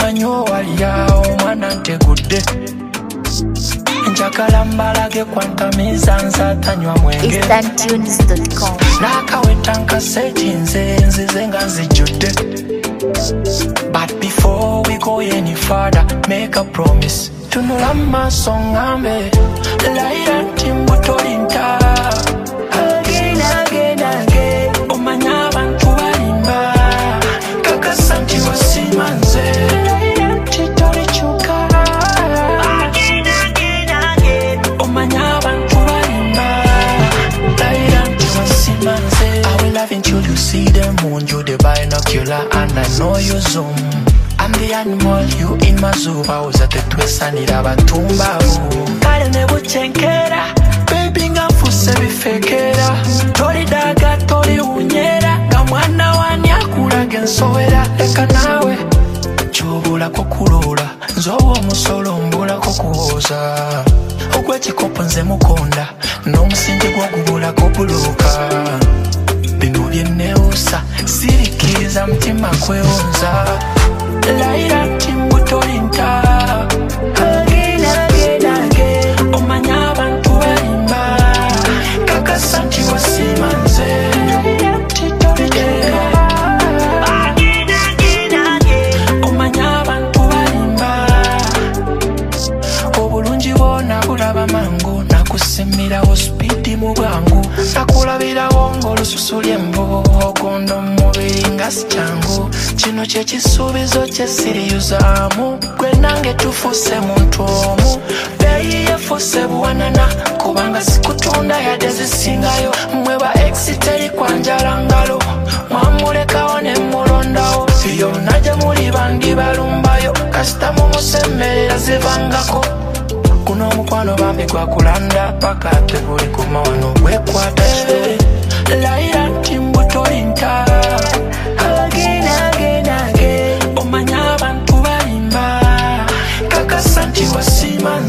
Omanyo waliya omwana ntegudde njagala mbalage kwantamiza nzatanywa mwenge InstantTunes.com nakaweta nkaseti nzize nga nzijjudde. But before we go any further, make a promise. Tunula maaso ngambe laira nti mbutolinta again again again. Omanya abantu balimba kakasa nti wasimanze laira nti tolikyuka again again again. Omanya abantu balimba laira nti wasimanze. I will love until you see the moon, you the binocular and I know you zoom. I'm the animal, you in my zoo. Bawuza tetwesanira batumbavu kale ne buchenkera baby nga fuse bifekera tolidaga toliwunyera nga mwana wani akulaga ensowera. Leka nawe kyobulako kulola nzoba omusolo mbulako kuwooza ogw'ekikopo nze mukonda n'omusingi gw'ogubulako buluuka. Bino byenneewusa sirikiriza mutima kwewunza laira nti mbutolinta again again again. Omanya abantu balimba kakasa nti wasimanze laira nti tolikyuka again again again. Omanya abantu balimba obulungi bwona bulaba mangu nakusimirawo speedi mu bwangu nakulabirawo ng'olususu ly'embo ogondo mu mubiri nga si kyangu. Kino kyekisuubizo kye siriyuzaamu gwe nange tufuuse muntu omu beeyi yefuuse buwanana kubanga sikutunda yadde zisingayo. Mmwe ba ex teri kwanjala ngalo mwamulekawo ne mulondawo yonna gye muli bandi balumbayo kasita mumusemmerera zivangako. Guno omukwano bambi gwakulanda paka teguli kuma wano gwekwata kire laira nti mbutolinta again again again. Omanya abantu balimba kakasa nti wasimanze